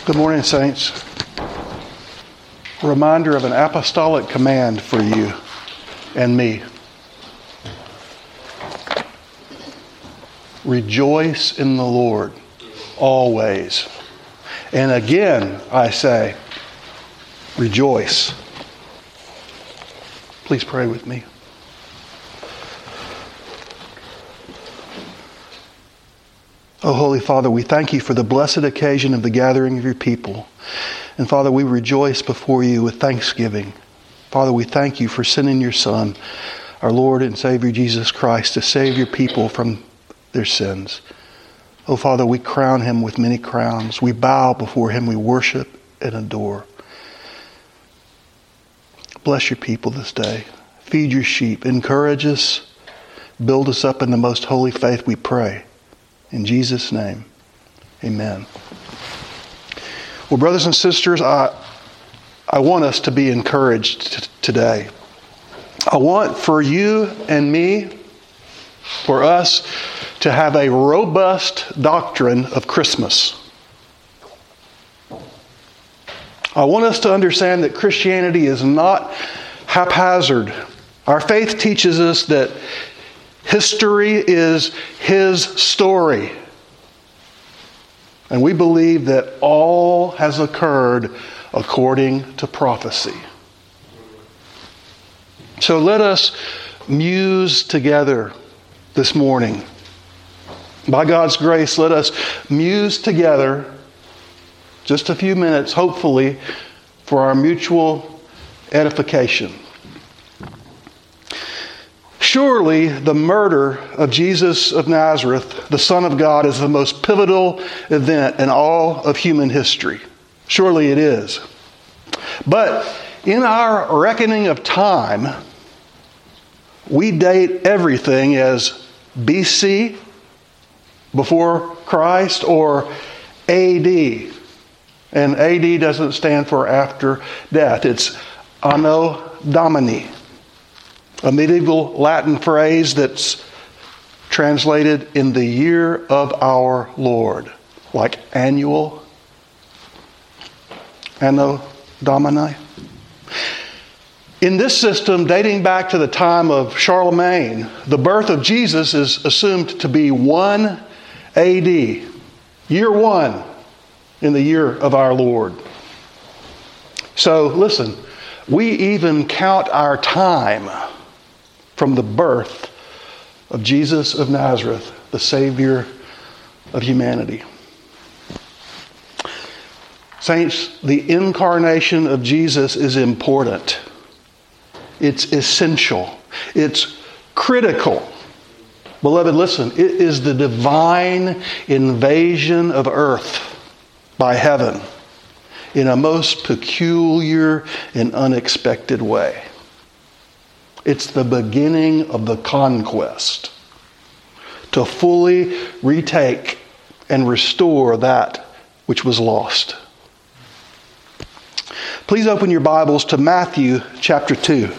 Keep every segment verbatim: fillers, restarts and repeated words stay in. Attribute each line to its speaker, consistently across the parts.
Speaker 1: Good morning, saints. A reminder of an apostolic command for you and me. Rejoice in the Lord always. And again, I say, rejoice. Please pray with me. Oh, Holy Father, we thank you for the blessed occasion of the gathering of your people. And Father, we rejoice before you with thanksgiving. Father, we thank you for sending your Son, our Lord and Savior Jesus Christ, to save your people from their sins. Oh, Father, we crown him with many crowns. We bow before him. We worship and adore. Bless your people this day. Feed your sheep. Encourage us. Build us up in the most holy faith, we pray. In Jesus' name, amen. Well, brothers and sisters, I, I want us to be encouraged t- today. I want for you and me, for us, to have a robust doctrine of Christmas. I want us to understand that Christianity is not haphazard. Our faith teaches us that history is His story. And we believe that all has occurred according to prophecy. So let us muse together this morning. By God's grace, let us muse together just a few minutes, hopefully, for our mutual edification. Surely the murder of Jesus of Nazareth, the Son of God, is the most pivotal event in all of human history. Surely it is. But in our reckoning of time, we date everything as B C, before Christ, or A D. And A D doesn't stand for after death. It's Anno Domini, a medieval Latin phrase that's translated in the year of our Lord, like annual, Anno Domini. In this system, dating back to the time of Charlemagne, the birth of Jesus is assumed to be one A D, year one in the year of our Lord. So listen, we even count our time from the birth of Jesus of Nazareth, the Savior of humanity. Saints, the incarnation of Jesus is important. It's essential. It's critical. Beloved, listen, it is the divine invasion of earth by heaven in a most peculiar and unexpected way. It's the beginning of the conquest to fully retake and restore that which was lost. Please open your Bibles to Matthew chapter two.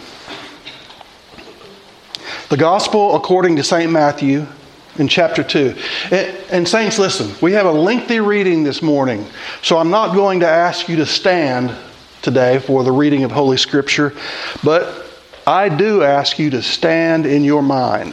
Speaker 1: The Gospel according to Saint Matthew in chapter two. And, and saints, listen, we have a lengthy reading this morning, so I'm not going to ask you to stand today for the reading of Holy Scripture, but I do ask you to stand in your mind.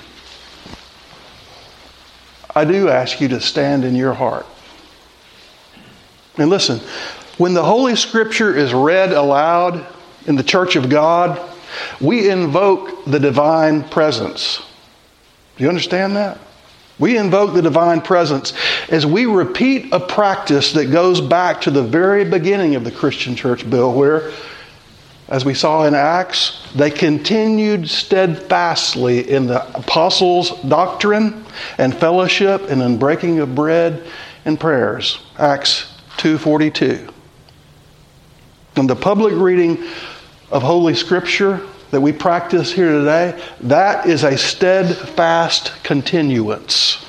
Speaker 1: I do ask you to stand in your heart. And listen, when the Holy Scripture is read aloud in the church of God, we invoke the divine presence. Do you understand that? We invoke the divine presence as we repeat a practice that goes back to the very beginning of the Christian church, Bill, where, as we saw in Acts, they continued steadfastly in the apostles' doctrine and fellowship and in breaking of bread and prayers. Acts two forty-two. And the public reading of Holy Scripture that we practice here today, that is a steadfast continuance,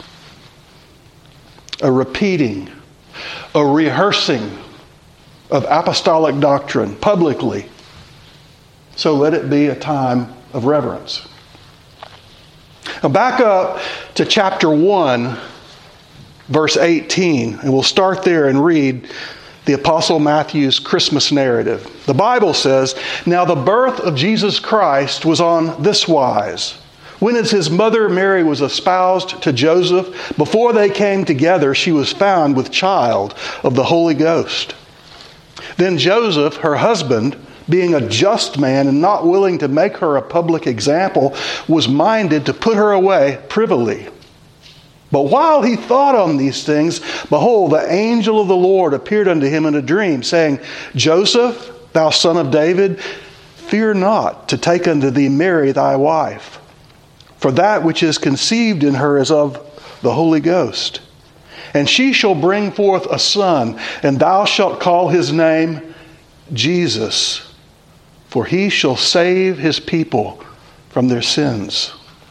Speaker 1: a repeating, a rehearsing of apostolic doctrine publicly. So let it be a time of reverence. Now back up to chapter one, verse eighteen, and we'll start there and read the Apostle Matthew's Christmas narrative. The Bible says, "Now the birth of Jesus Christ was on this wise. When as his mother Mary was espoused to Joseph, before they came together, she was found with child of the Holy Ghost. Then Joseph, her husband, being a just man and not willing to make her a public example, was minded to put her away privily. But while he thought on these things, behold, the angel of the Lord appeared unto him in a dream, saying, Joseph, thou son of David, fear not to take unto thee Mary thy wife, for that which is conceived in her is of the Holy Ghost. And she shall bring forth a son, and thou shalt call his name Jesus, for he shall save his people from their sins.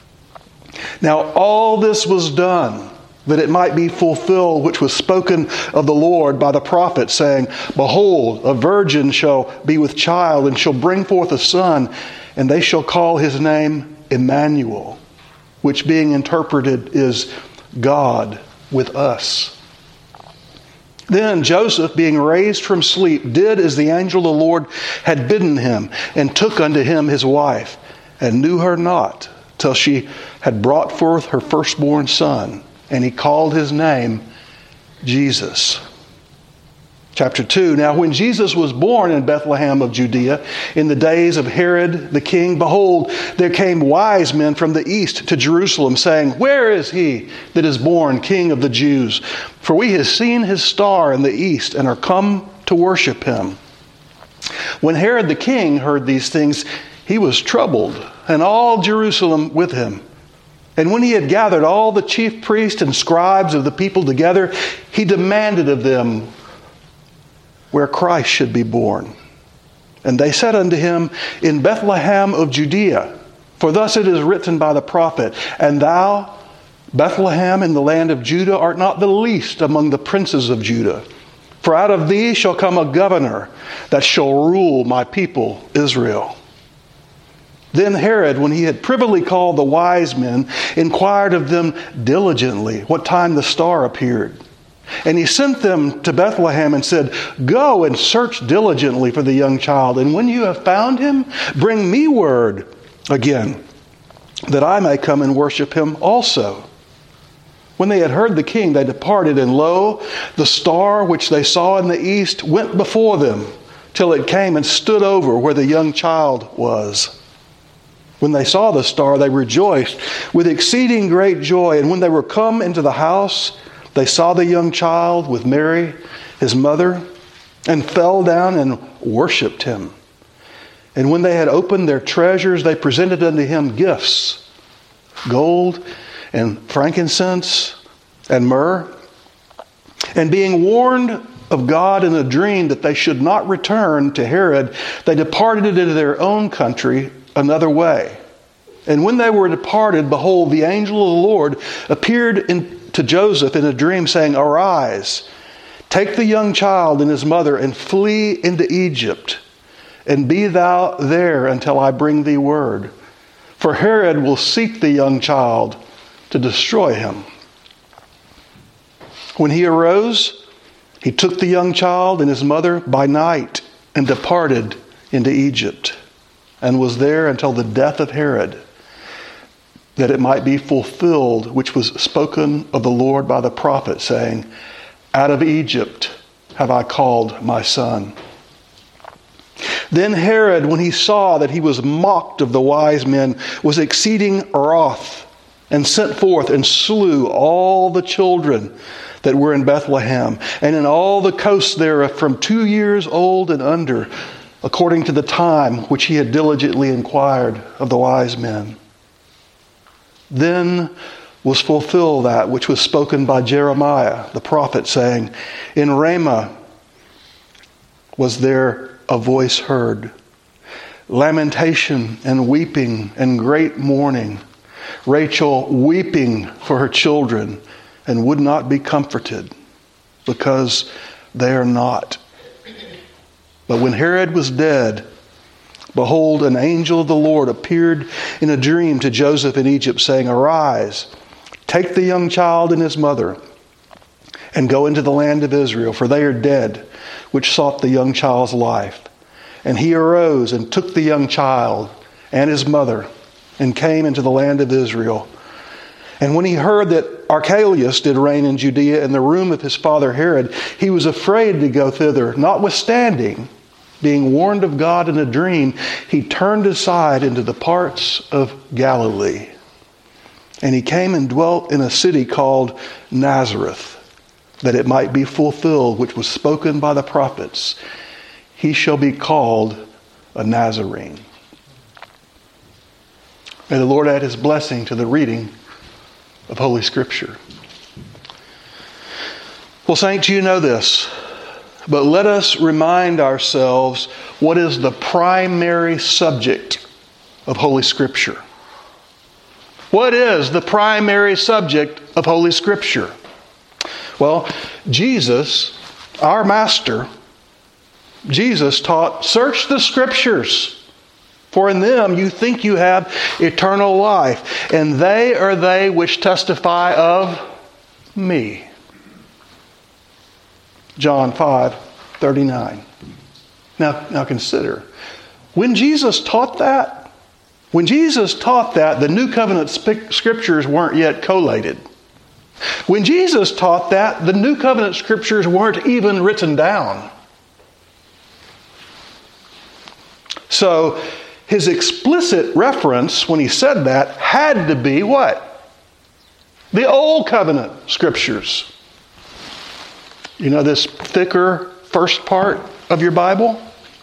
Speaker 1: Now all this was done, that it might be fulfilled which was spoken of the Lord by the prophet, saying, Behold, a virgin shall be with child, and shall bring forth a son, and they shall call his name Emmanuel, which being interpreted is God with us. Then Joseph, being raised from sleep, did as the angel of the Lord had bidden him, and took unto him his wife, and knew her not, till she had brought forth her firstborn son, and he called his name Jesus. Chapter two, Now when Jesus was born in Bethlehem of Judea, in the days of Herod the king, behold, there came wise men from the east to Jerusalem, saying, Where is he that is born King of the Jews? For we have seen his star in the east, and are come to worship him. When Herod the king heard these things, he was troubled, and all Jerusalem with him. And when he had gathered all the chief priests and scribes of the people together, he demanded of them where Christ should be born. And they said unto him, In Bethlehem of Judea, for thus it is written by the prophet, And thou, Bethlehem in the land of Judah, art not the least among the princes of Judah. For out of thee shall come a governor that shall rule my people Israel. Then Herod, when he had privily called the wise men, inquired of them diligently what time the star appeared. And he sent them to Bethlehem and said, Go and search diligently for the young child, and when you have found him, bring me word again, that I may come and worship him also. When they had heard the king, they departed, and lo, the star which they saw in the east went before them, till it came and stood over where the young child was. When they saw the star, they rejoiced with exceeding great joy. And when they were come into the house, they saw the young child with Mary, his mother, and fell down and worshipped him. And when they had opened their treasures, they presented unto him gifts, gold and frankincense and myrrh. And being warned of God in a dream that they should not return to Herod, they departed into their own country another way. And when they were departed, behold, the angel of the Lord appeared in, to Joseph in a dream, saying, Arise, take the young child and his mother, and flee into Egypt, and be thou there until I bring thee word. For Herod will seek the young child to destroy him. When he arose, he took the young child and his mother by night, and departed into Egypt, and was there until the death of Herod, that it might be fulfilled which was spoken of the Lord by the prophet, saying, Out of Egypt have I called my son. Then Herod, when he saw that he was mocked of the wise men, was exceeding wroth, and sent forth and slew all the children that were in Bethlehem, and in all the coasts thereof from two years old and under, according to the time which he had diligently inquired of the wise men. Then was fulfilled that which was spoken by Jeremiah the prophet, saying, In Ramah was there a voice heard, lamentation and weeping and great mourning, Rachel weeping for her children, and would not be comforted, because they are not. But when Herod was dead, behold, an angel of the Lord appeared in a dream to Joseph in Egypt, saying, Arise, take the young child and his mother, and go into the land of Israel, for they are dead, which sought the young child's life. And he arose and took the young child and his mother and came into the land of Israel. And when he heard that Archelaus did reign in Judea in the room of his father Herod, he was afraid to go thither. Notwithstanding, being warned of God in a dream, he turned aside into the parts of Galilee. And he came and dwelt in a city called Nazareth, that it might be fulfilled, which was spoken by the prophets. He shall be called a Nazarene. May the Lord add his blessing to the reading of Holy Scripture. Well, saints, you know this, but let us remind ourselves what is the primary subject of Holy Scripture. What is the primary subject of Holy Scripture? Well, Jesus, our Master, Jesus taught, search the Scriptures, for in them you think you have eternal life, and they are they which testify of me. John five thirty-nine. Now, now consider, when Jesus taught that, when Jesus taught that, the New Covenant Scriptures weren't yet collated. When Jesus taught that, the New Covenant Scriptures weren't even written down. So, his explicit reference when he said that had to be what? The Old Covenant Scriptures. You know this thicker first part of your Bible?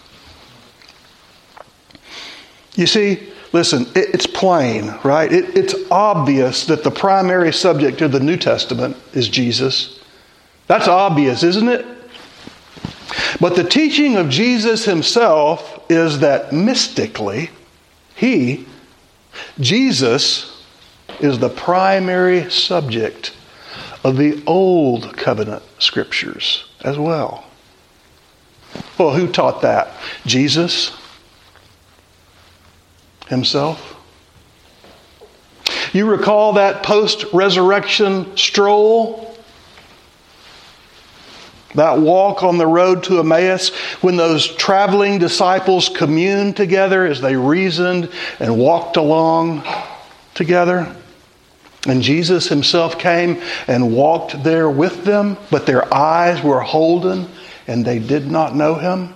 Speaker 1: You see, listen, it, it's plain, right? It, it's obvious that the primary subject of the New Testament is Jesus. That's obvious, isn't it? But the teaching of Jesus himself is that mystically, he, Jesus, is the primary subject of the Old Covenant Scriptures as well. Well, who taught that? Jesus himself. You recall that post-resurrection stroll? That walk on the road to Emmaus when those traveling disciples communed together as they reasoned and walked along together. And Jesus himself came and walked there with them, but their eyes were holden and they did not know him.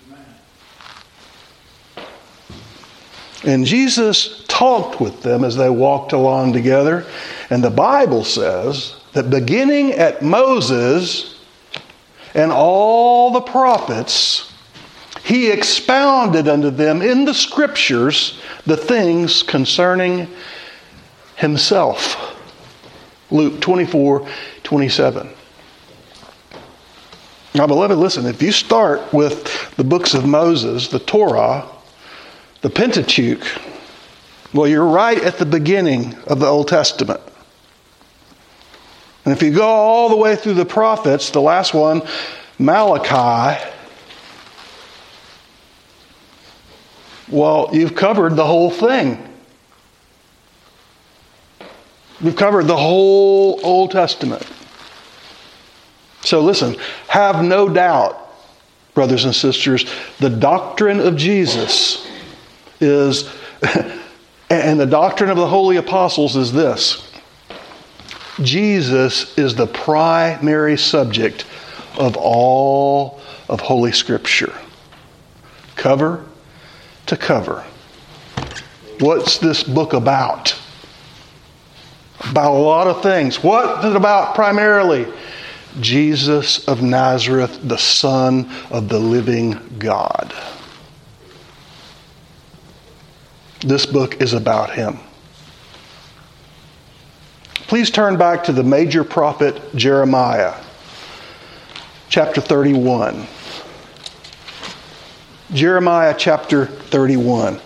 Speaker 1: And Jesus talked with them as they walked along together. And the Bible says that beginning at Moses and all the prophets, he expounded unto them in the Scriptures the things concerning himself. Luke twenty-four twenty-seven. Now, beloved, listen, if you start with the books of Moses, the Torah, the Pentateuch, well, you're right at the beginning of the Old Testament. And if you go all the way through the prophets, the last one, Malachi, well, you've covered the whole thing. You've covered the whole Old Testament. So listen, have no doubt, brothers and sisters, the doctrine of Jesus is, and the doctrine of the holy apostles is this: Jesus is the primary subject of all of Holy Scripture. Cover to cover. What's this book about? About a lot of things. What is it about primarily? Jesus of Nazareth, the Son of the living God. This book is about him. Please turn back to the major prophet Jeremiah, chapter thirty-one. Jeremiah chapter thirty-one.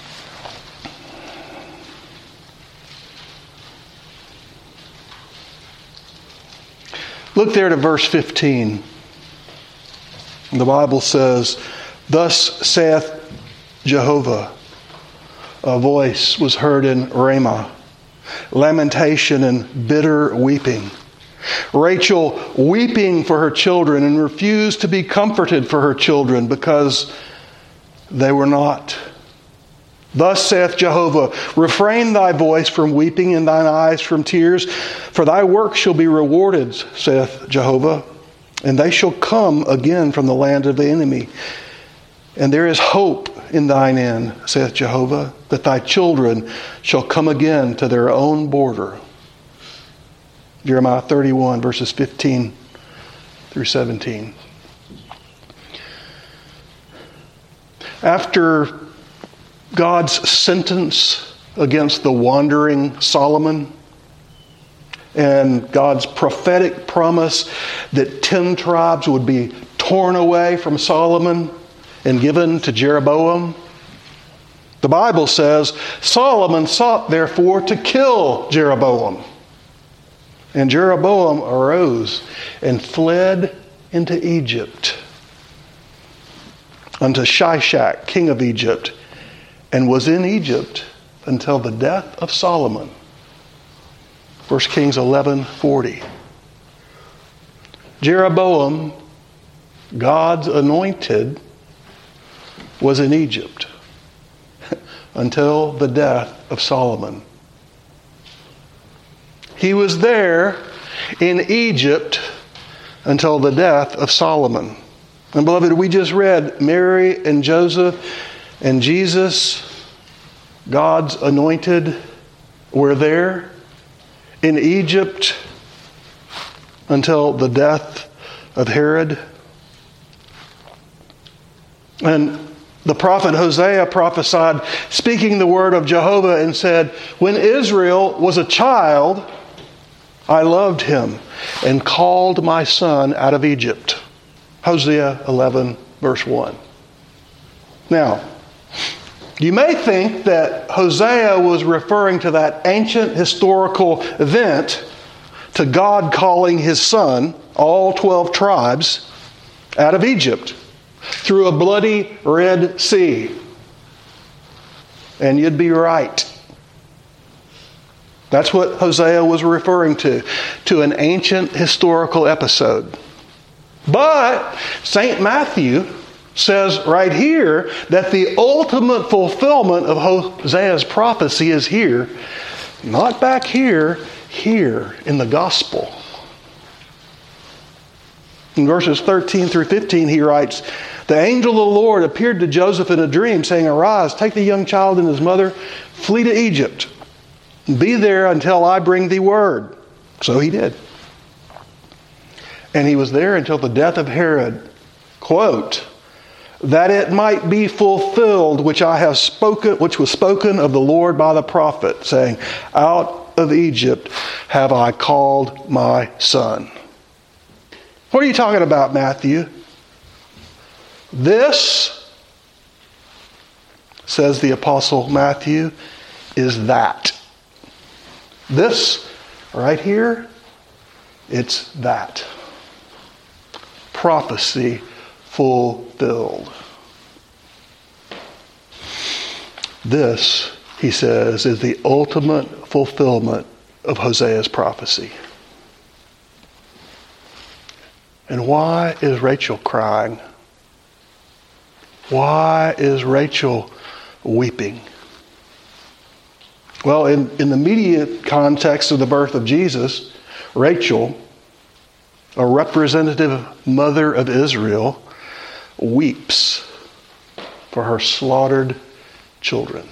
Speaker 1: Look there to verse fifteen. The Bible says, "Thus saith Jehovah, a voice was heard in Ramah, lamentation and bitter weeping, Rachel weeping for her children and refused to be comforted for her children because they were not. Thus saith Jehovah, refrain thy voice from weeping and thine eyes from tears, for thy work shall be rewarded, saith Jehovah, and they shall come again from the land of the enemy. And there is hope in thine end, saith Jehovah, that thy children shall come again to their own border. Jeremiah thirty-one, verses fifteen through seventeen. After God's sentence against the wandering Solomon and God's prophetic promise that ten tribes would be torn away from Solomon and given to Jeroboam, the Bible says, Solomon sought therefore to kill Jeroboam. And Jeroboam arose and fled into Egypt unto Shishak, king of Egypt, and was in Egypt until the death of Solomon. First Kings eleven forty. Jeroboam, God's anointed, was in Egypt until the death of Solomon. He was there in Egypt until the death of Solomon. And beloved, we just read Mary and Joseph and Jesus, God's anointed, were there in Egypt until the death of Herod. And the prophet Hosea prophesied, speaking the word of Jehovah, and said, when Israel was a child, I loved him and called my son out of Egypt. Hosea eleven, verse one. Now, you may think that Hosea was referring to that ancient historical event, to God calling his son, all twelve tribes, out of Egypt through a bloody Red Sea. And you'd be right. That's what Hosea was referring to, to an ancient historical episode. But Saint Matthew says right here that the ultimate fulfillment of Hosea's prophecy is here, not back here, here in the gospel. In verses thirteen through fifteen, he writes, the angel of the Lord appeared to Joseph in a dream, saying, arise, take the young child and his mother, flee to Egypt. Be there until I bring thee word. So he did. And he was there until the death of Herod. Quote, that it might be fulfilled which I have spoken, which was spoken of the Lord by the prophet, saying, out of Egypt have I called my son. What are you talking about, Matthew? This, says the Apostle Matthew, is that. This, right here, it's that. Prophecy fulfilled. This, he says, is the ultimate fulfillment of Hosea's prophecy. And why is Rachel crying? Why is Rachel weeping? Well, in, in the immediate context of the birth of Jesus, Rachel, a representative mother of Israel, weeps for her slaughtered children.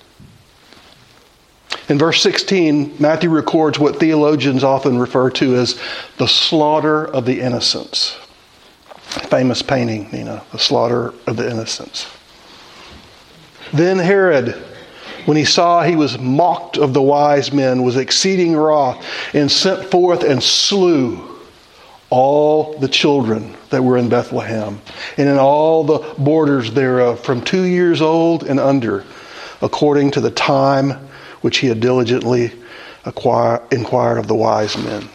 Speaker 1: In verse sixteen, Matthew records what theologians often refer to as the slaughter of the innocents. Famous painting, you know, the slaughter of the innocents. Then Herod, when he saw he was mocked of the wise men, was exceeding wroth, and sent forth and slew all the children that were in Bethlehem, and in all the borders thereof, from two years old and under, according to the time which he had diligently acquire, inquired of the wise men.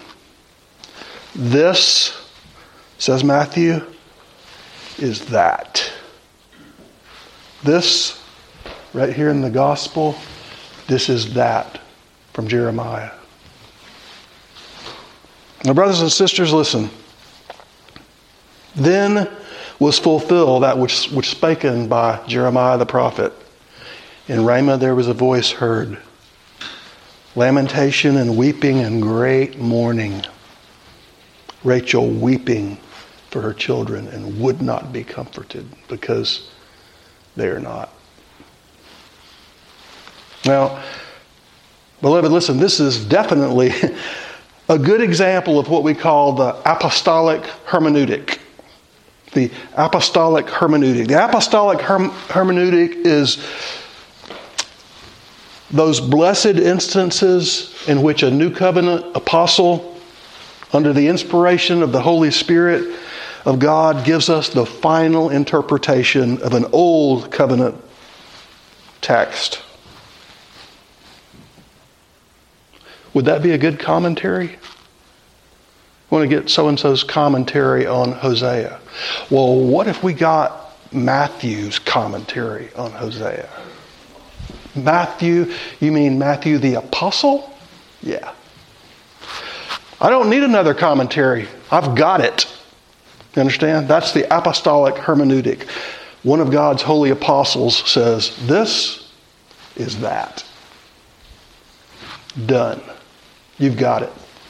Speaker 1: This, says Matthew, is that. This, right here in the gospel, this is that from Jeremiah. Now, brothers and sisters, listen. Then was fulfilled that which was spoken by Jeremiah the prophet. In Ramah there was a voice heard, lamentation and weeping and great mourning. Rachel weeping for her children and would not be comforted because they are not. Now, beloved, listen, this is definitely a good example of what we call the apostolic hermeneutic. The apostolic hermeneutic. The apostolic herm- hermeneutic is those blessed instances in which a new covenant apostle, under the inspiration of the Holy Spirit of God, gives us the final interpretation of an old covenant text. Would that be a good commentary? I want to get so-and-so's commentary on Hosea. Well, what if we got Matthew's commentary on Hosea? Matthew, you mean Matthew the apostle? Yeah. I don't need another commentary. I've got it. You understand? That's the apostolic hermeneutic. One of God's holy apostles says, this is that. Done. You've got it.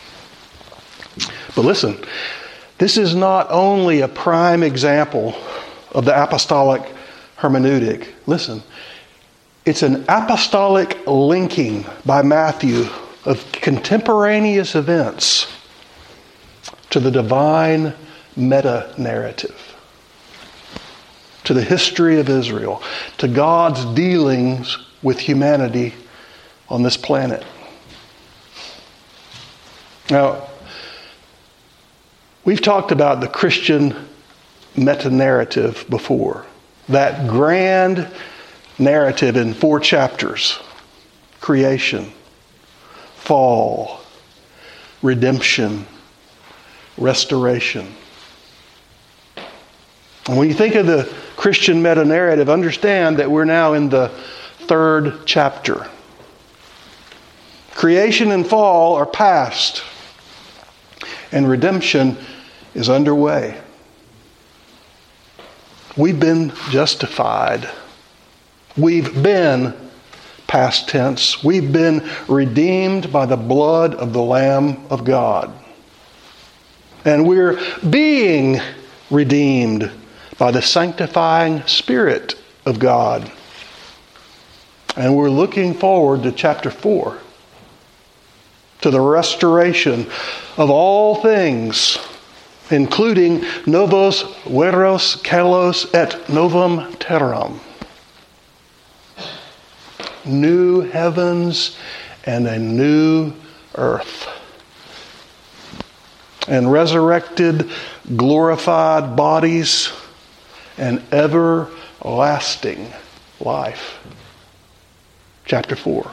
Speaker 1: But listen, this is not only a prime example of the apostolic hermeneutic. Listen, it's an apostolic linking by Matthew of contemporaneous events to the divine meta-narrative, to the history of Israel, to God's dealings with humanity on this planet. Now, we've talked about the Christian meta-narrative before. That grand narrative in four chapters. Creation, fall, redemption, restoration. And when you think of the Christian meta-narrative, understand that we're now in the third chapter. Creation and fall are past, and redemption is underway. We've been justified. We've been, past tense, we've been redeemed by the blood of the Lamb of God. And we're being redeemed by the sanctifying Spirit of God. And we're looking forward to chapter four, to the restoration of all things, including novos veros kalos et novum terram. New heavens and a new earth. And resurrected, glorified bodies and everlasting life. Chapter four.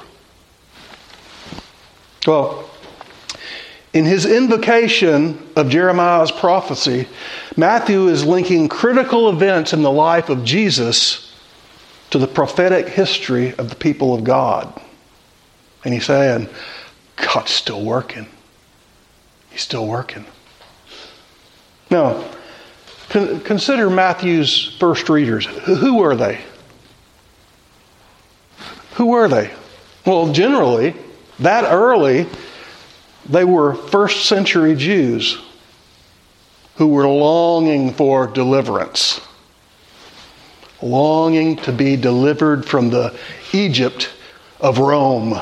Speaker 1: Well, in his invocation of Jeremiah's prophecy, Matthew is linking critical events in the life of Jesus to the prophetic history of the people of God. And he's saying, God's still working. He's still working. Now, con- consider Matthew's first readers. Who were they? Who were they? Well, generally, that early, they were first century Jews who were longing for deliverance. Longing to be delivered from the Egypt of Rome.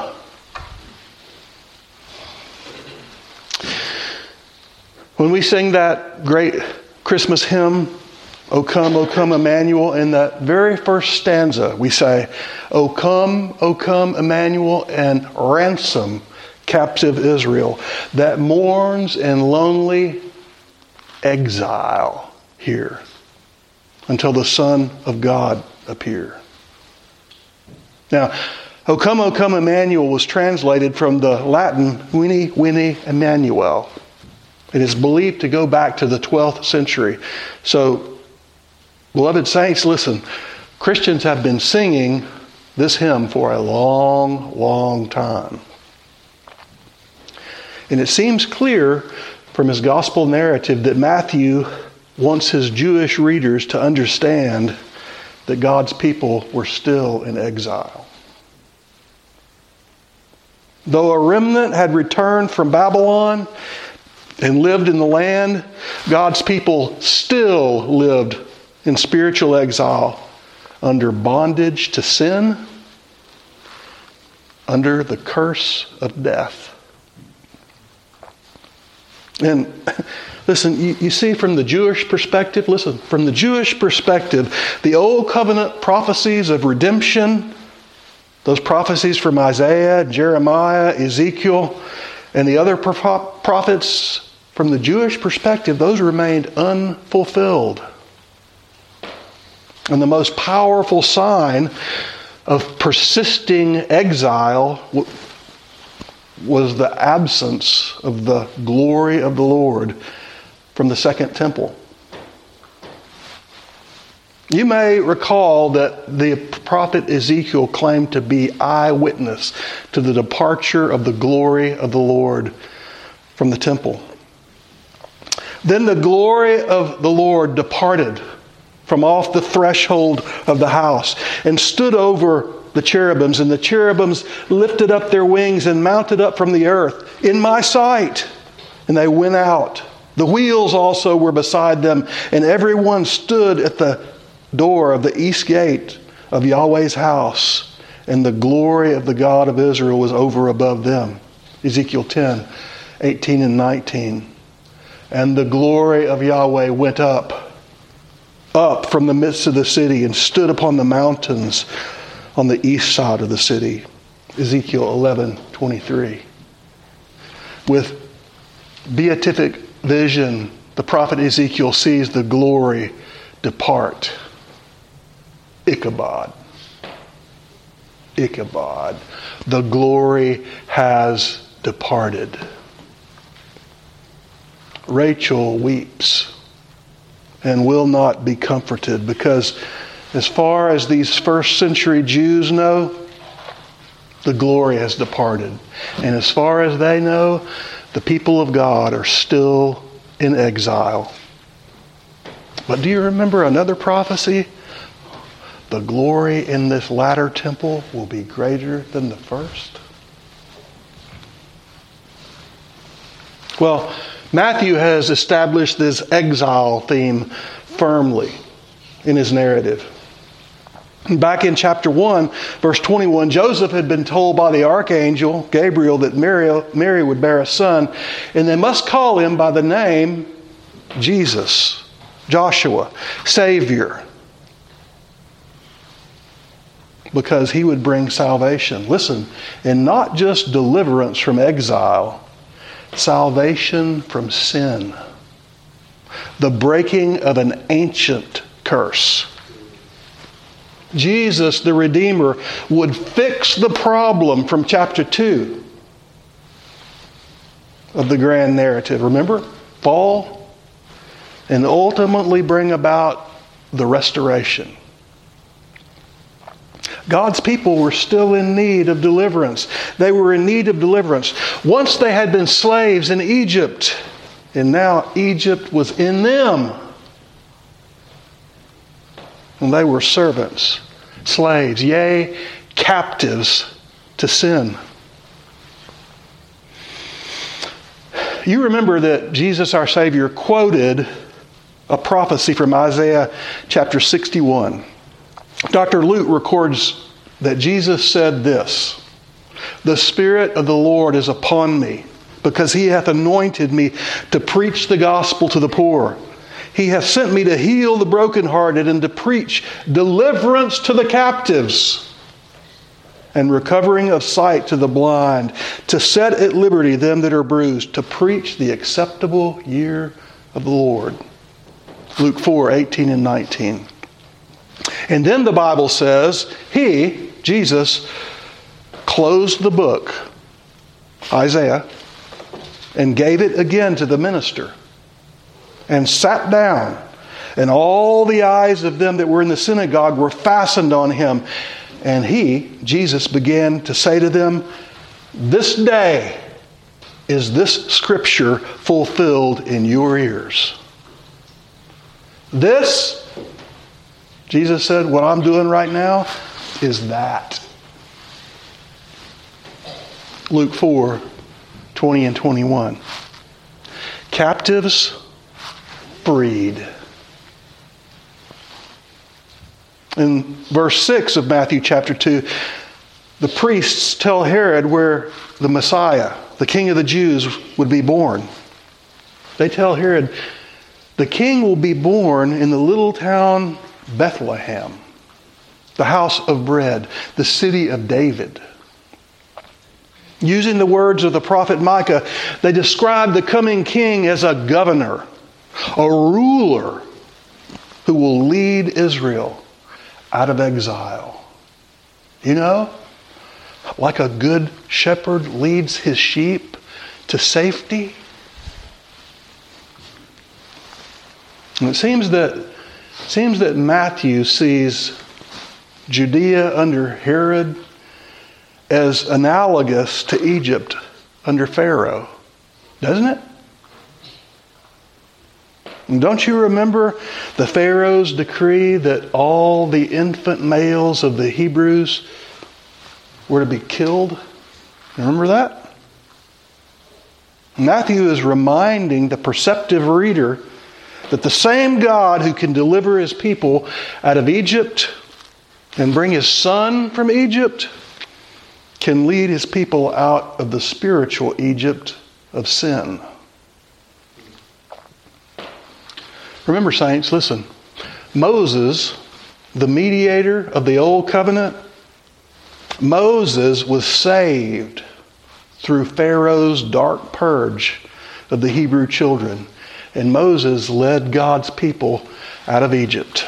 Speaker 1: When we sing that great Christmas hymn, O come, O come, Emmanuel, in that very first stanza we say, O come, O come, Emmanuel, and ransom captive Israel that mourns in lonely exile here until the Son of God appear. Now, O come, O come, Emmanuel was translated from the Latin Veni, Veni, Emmanuel. It is believed to go back to the twelfth century. So, beloved saints, listen. Christians have been singing this hymn for a long, long time. And it seems clear from his gospel narrative that Matthew wants his Jewish readers to understand that God's people were still in exile. Though a remnant had returned from Babylon and lived in the land, God's people still lived in spiritual exile under bondage to sin, under the curse of death. And listen, you, you see from the Jewish perspective, listen, from the Jewish perspective, the Old Covenant prophecies of redemption, those prophecies from Isaiah, Jeremiah, Ezekiel, and the other prophets, from the Jewish perspective, those remained unfulfilled. And the most powerful sign of persisting exile was the absence of the glory of the Lord from the second temple. You may recall that the prophet Ezekiel claimed to be eyewitness to the departure of the glory of the Lord from the temple. Then the glory of the Lord departed from off the threshold of the house and stood over the cherubims, and the cherubims lifted up their wings and mounted up from the earth in my sight, and they went out. The wheels also were beside them, and everyone stood at the door of the east gate of Yahweh's house, and the glory of the God of Israel was over above them. Ezekiel ten, eighteen and nineteen. And the glory of Yahweh went up, up from the midst of the city and stood upon the mountains on the east side of the city. Ezekiel eleven, twenty-three. With beatific vision, the prophet Ezekiel sees the glory depart. Ichabod. Ichabod. The glory has departed. Rachel weeps and will not be comforted, because as far as these first century Jews know, the glory has departed. And as far as they know, the people of God are still in exile. But do you remember another prophecy? The glory in this latter temple will be greater than the first. Well, Matthew has established this exile theme firmly in his narrative. Back in chapter one, verse twenty-one, Joseph had been told by the archangel Gabriel that Mary, Mary would bear a son, and they must call him by the name Jesus, Joshua, Savior, because he would bring salvation. Listen, and not just deliverance from exile, salvation from sin, the breaking of an ancient curse. Jesus, the Redeemer, would fix the problem from chapter two of the grand narrative. Remember? Fall, and ultimately bring about the restoration. God's people were still in need of deliverance. They were in need of deliverance. Once they had been slaves in Egypt, and now Egypt was in them. And they were servants, slaves, yea, captives to sin. You remember that Jesus, our Savior, quoted a prophecy from Isaiah chapter sixty-one. Doctor Luke records that Jesus said this: "The Spirit of the Lord is upon me, because he hath anointed me to preach the gospel to the poor. He hath sent me to heal the brokenhearted and to preach deliverance to the captives and recovering of sight to the blind, to set at liberty them that are bruised, to preach the acceptable year of the Lord." Luke four, eighteen and nineteen. And then the Bible says, He, Jesus, closed the book, Isaiah, and gave it again to the minister, and sat down, and all the eyes of them that were in the synagogue were fastened on him. And he, Jesus, began to say to them, "This day is this scripture fulfilled in your ears. This, Jesus said, what I'm doing right now is that. Luke four, twenty and twenty-one. Captives freed. In verse six of Matthew chapter two, the priests tell Herod where the Messiah, the King of the Jews, would be born. They tell Herod, the king will be born in the little town Bethlehem, the house of bread, the city of David. Using the words of the prophet Micah, they describe the coming king as a governor, a ruler who will lead Israel out of exile. You know, like a good shepherd leads his sheep to safety. And it seems that, it seems that Matthew sees Judea under Herod as analogous to Egypt under Pharaoh, doesn't it? And don't you remember the Pharaoh's decree that all the infant males of the Hebrews were to be killed? Remember that? Matthew is reminding the perceptive reader that the same God who can deliver his people out of Egypt and bring his son from Egypt can lead his people out of the spiritual Egypt of sin. Remember, saints, listen. Moses, the mediator of the old covenant, Moses was saved through Pharaoh's dark purge of the Hebrew children. And Moses led God's people out of Egypt.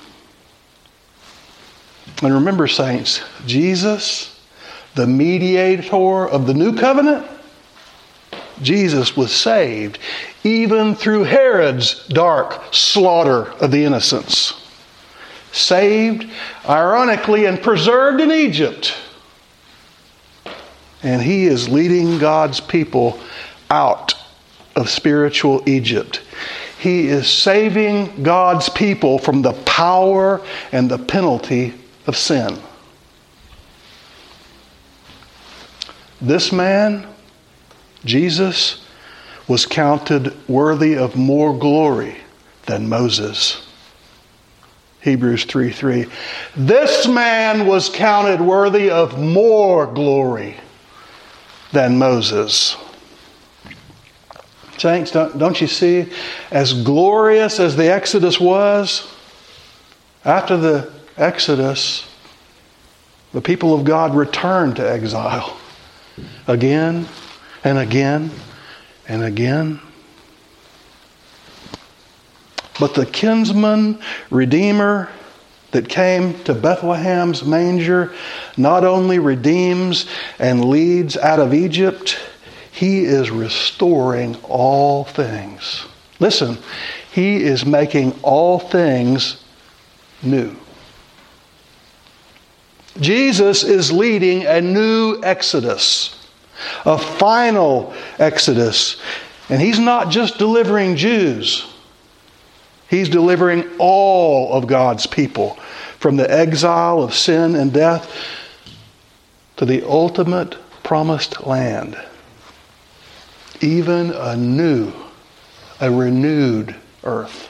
Speaker 1: And remember, saints, Jesus, the mediator of the new covenant, Jesus was saved even through Herod's dark slaughter of the innocents. Saved, ironically, and preserved in Egypt. And he is leading God's people out of spiritual Egypt. He is saving God's people from the power and the penalty of sin. This man, Jesus, was counted worthy of more glory than Moses. Hebrews three three. This man was counted worthy of more glory than Moses. Saints, don't, don't you see? As glorious as the Exodus was, after the Exodus, the people of God returned to exile. Again and again and again. But the kinsman redeemer that came to Bethlehem's manger not only redeems and leads out of Egypt, he is restoring all things. Listen, he is making all things new. Jesus is leading a new exodus, a final exodus. And he's not just delivering Jews. He's delivering all of God's people from the exile of sin and death to the ultimate promised land. Even a new, a renewed earth.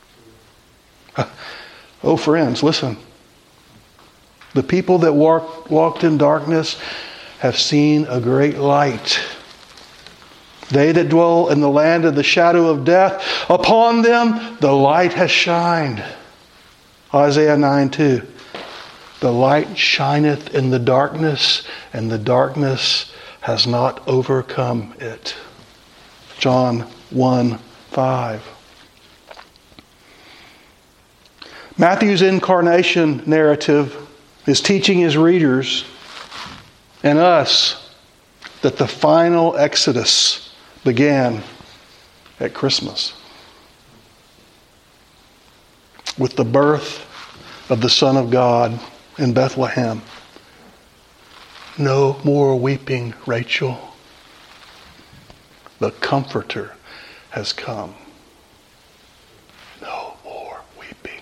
Speaker 1: Oh, friends, listen. The people that walk, walked in darkness have seen a great light. They that dwell in the land of the shadow of death, upon them the light has shined. Isaiah nine two. The light shineth in the darkness, and the darkness has not overcome it. John one five. Matthew's incarnation narrative is teaching his readers and us that the final exodus began at Christmas with the birth of the Son of God in Bethlehem. No more weeping, Rachel. The Comforter has come. No more weeping.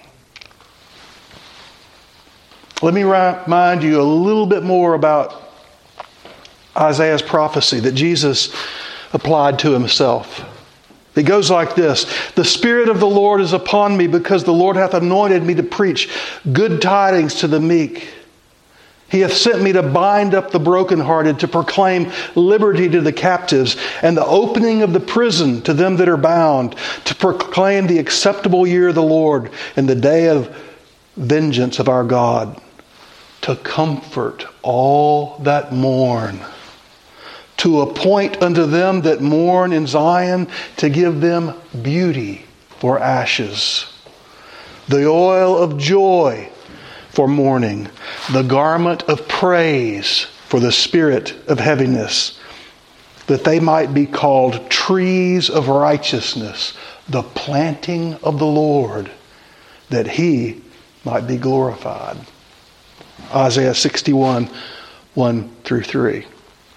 Speaker 1: Let me remind you a little bit more about Isaiah's prophecy that Jesus applied to himself. It goes like this. The Spirit of the Lord is upon me, because the Lord hath anointed me to preach good tidings to the meek. He hath sent me to bind up the brokenhearted, to proclaim liberty to the captives, and the opening of the prison to them that are bound, to proclaim the acceptable year of the Lord and the day of vengeance of our God, to comfort all that mourn, to appoint unto them that mourn in Zion, to give them beauty for ashes, the oil of joy for mourning, the garment of praise for the spirit of heaviness, that they might be called trees of righteousness, the planting of the Lord, that He might be glorified. Isaiah sixty-one, one through three.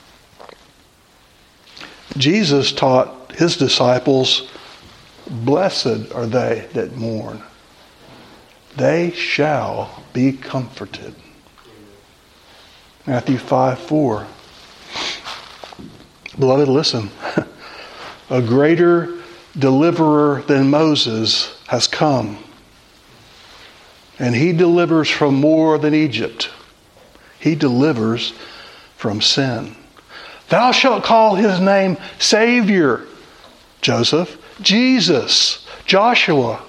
Speaker 1: Jesus taught His disciples, blessed are they that mourn. They shall be comforted. Matthew five, four. Beloved, listen. A greater deliverer than Moses has come. And He delivers from more than Egypt. He delivers from sin. Thou shalt call His name Savior, Joseph, Jesus, Joshua.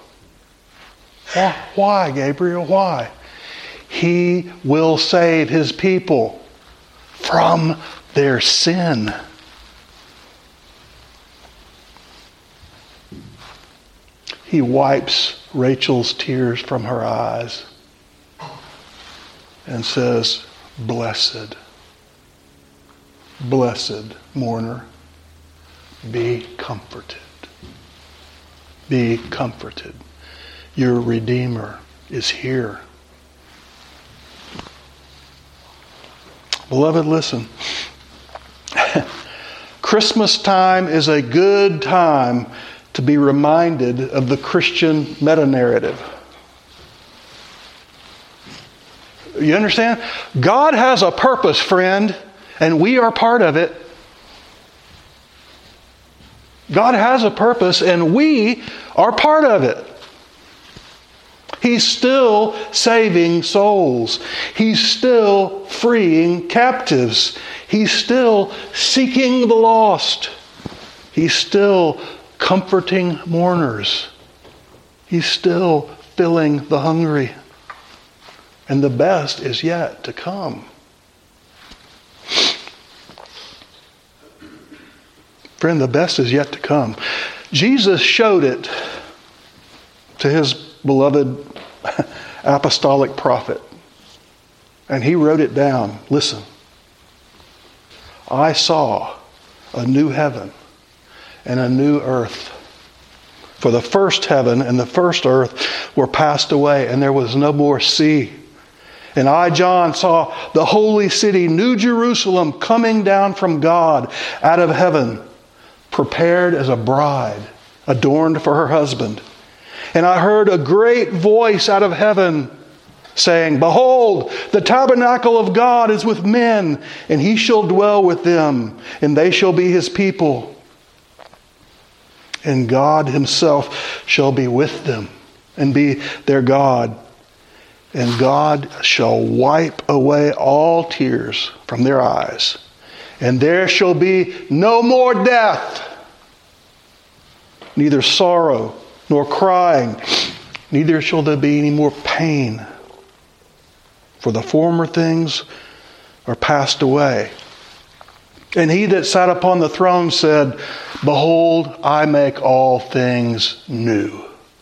Speaker 1: Why, Gabriel? Why? He will save His people from their sin. He wipes Rachel's tears from her eyes and says, blessed, blessed mourner, be comforted. Be comforted. Your Redeemer is here. Beloved, listen. Christmas time is a good time to be reminded of the Christian meta-narrative. You understand? God has a purpose, friend, and we are part of it. God has a purpose, and we are part of it. He's still saving souls. He's still freeing captives. He's still seeking the lost. He's still comforting mourners. He's still filling the hungry. And the best is yet to come. Friend, the best is yet to come. Jesus showed it to His beloved apostolic prophet. And he wrote it down. Listen. I saw a new heaven and a new earth. For the first heaven and the first earth were passed away, and there was no more sea. And I, John, saw the holy city, New Jerusalem, coming down from God out of heaven, prepared as a bride, adorned for her husband. And I heard a great voice out of heaven saying, behold, the tabernacle of God is with men, and He shall dwell with them, and they shall be His people. And God Himself shall be with them and be their God. And God shall wipe away all tears from their eyes. And there shall be no more death, neither sorrow nor crying, neither shall there be any more pain. For the former things are passed away. And He that sat upon the throne said, behold, I make all things new.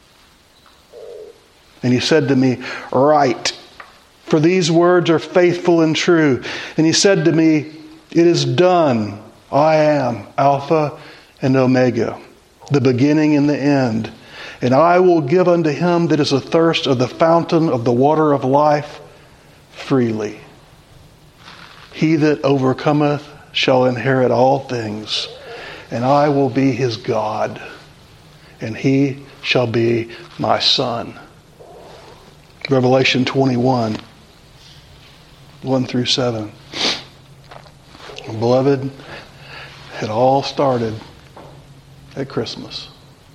Speaker 1: And He said to me, write, for these words are faithful and true. And He said to me, it is done. I am Alpha and Omega, the beginning and the end. And I will give unto him that is athirst of the fountain of the water of life freely. He that overcometh shall inherit all things, and I will be his God, and he shall be my son. Revelation twenty-one, one through seven. Beloved, it all started at Christmas.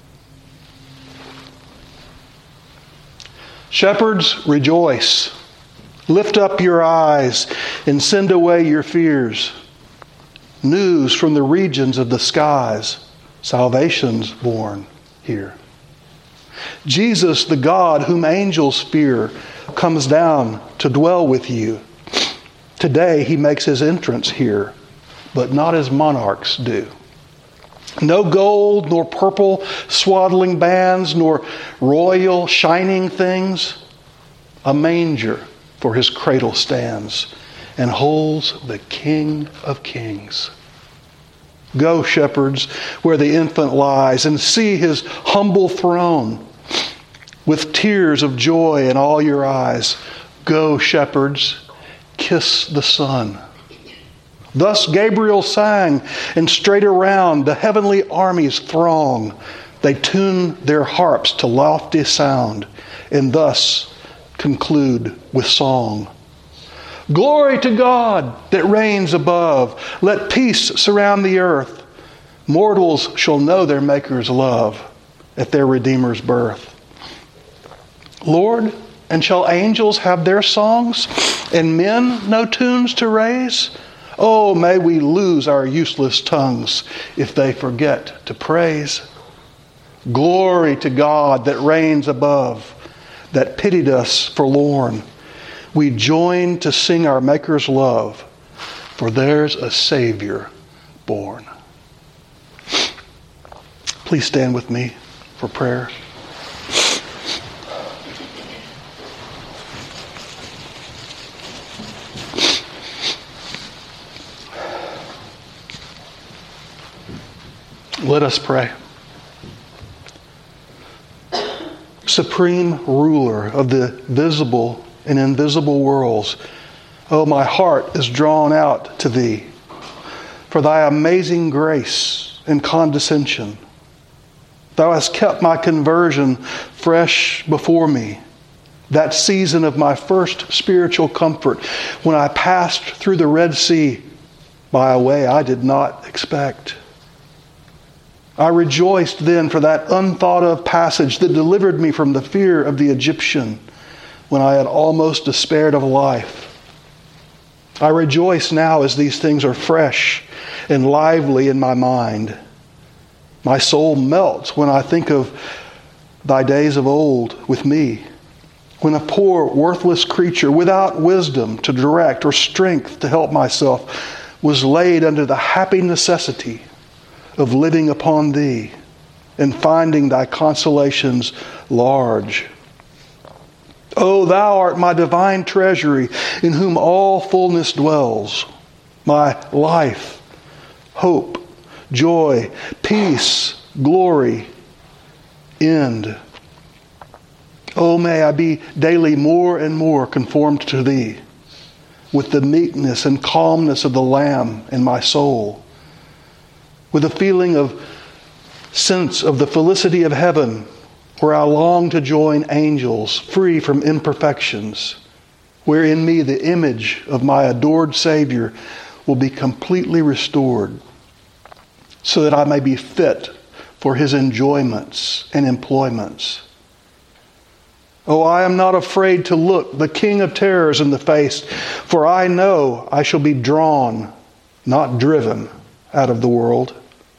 Speaker 1: Shepherds, rejoice. Lift up your eyes and send away your fears. News from the regions of the skies. Salvation's born here. Jesus, the God whom angels fear, comes down to dwell with you. Today he makes his entrance here, but not as monarchs do. No gold, nor purple swaddling bands, nor royal shining things. A manger for his cradle stands and holds the King of Kings. Go, shepherds, where the infant lies, and see his humble throne. With tears of joy in all your eyes, go, shepherds, kiss the Son. Thus Gabriel sang, and straight around the heavenly armies throng. They tune their harps to lofty sound, and thus conclude with song. Glory to God that reigns above. Let peace surround the earth. Mortals shall know their Maker's love at their Redeemer's birth. Lord, and shall angels have their songs, and men no tunes to raise? Oh, may we lose our useless tongues if they forget to praise. Glory to God that reigns above, that pitied us forlorn. We join to sing our Maker's love, for there's a Savior born. Please stand with me for prayer. Let us pray. Supreme ruler of the visible and invisible worlds, oh, my heart is drawn out to thee for thy amazing grace and condescension. Thou hast kept my conversion fresh before me, that season of my first spiritual comfort when I passed through the Red Sea by a way I did not expect. I rejoiced then for that unthought of passage that delivered me from the fear of the Egyptian when I had almost despaired of life. I rejoice now as these things are fresh and lively in my mind. My soul melts when I think of thy days of old with me, when a poor, worthless creature without wisdom to direct or strength to help myself was laid under the happy necessity of living upon thee and finding thy consolations large. O thou art my divine treasury, in whom all fullness dwells, my life, hope, joy, peace, glory, end. O may I be daily more and more conformed to thee, with the meekness and calmness of the Lamb in my soul, with a feeling of sense of the felicity of heaven, where I long to join angels free from imperfections, where in me the image of my adored Savior will be completely restored, so that I may be fit for his enjoyments and employments. Oh, I am not afraid to look the King of terrors in the face, for I know I shall be drawn, not driven, out of the world.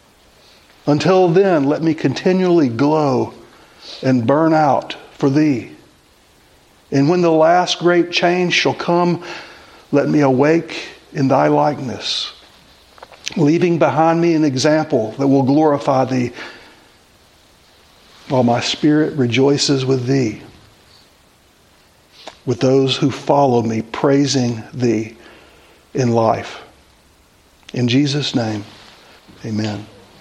Speaker 1: Until then, let me continually glow and burn out for thee. And when the last great change shall come, let me awake in thy likeness, leaving behind me an example that will glorify thee, while my spirit rejoices with thee, with those who follow me, praising thee in life. In Jesus' name, amen.